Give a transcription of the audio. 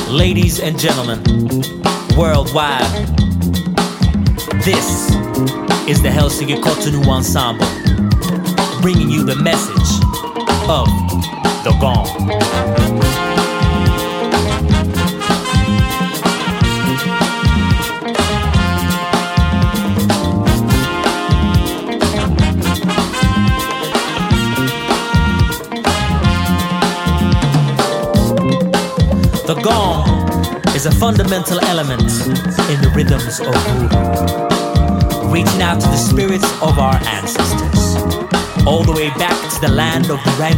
Ladies and gentlemen, worldwide, this is the Helsinki Cotonou Ensemble, bringing you the message of the gong. The gong is a fundamental element in the rhythms of voodoo, reaching out to the spirits of our ancestors, all the way back to the land of the